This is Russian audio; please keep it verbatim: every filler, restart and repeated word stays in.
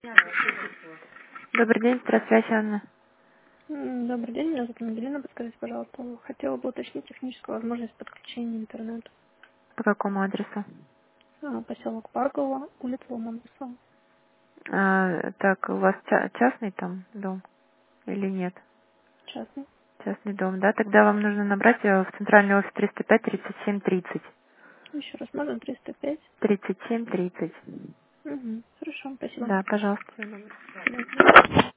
Добрый день, здравствуйте, Анна. М, Добрый день, меня зовут Ангелина. Подскажите, пожалуйста, хотела бы уточнить техническую возможность подключения интернета. По какому адресу? А, Поселок Парково, улица Ломоносова. А, так, у вас ча- частный там дом или нет? Частный. Частный дом, да? Тогда вам нужно набрать э, в центральный офис триста пять тридцать семь тридцать. Еще раз, можно триста пять? тридцать семь тридцать. Угу. Хорошо, спасибо. Да, пожалуйста. До свидания.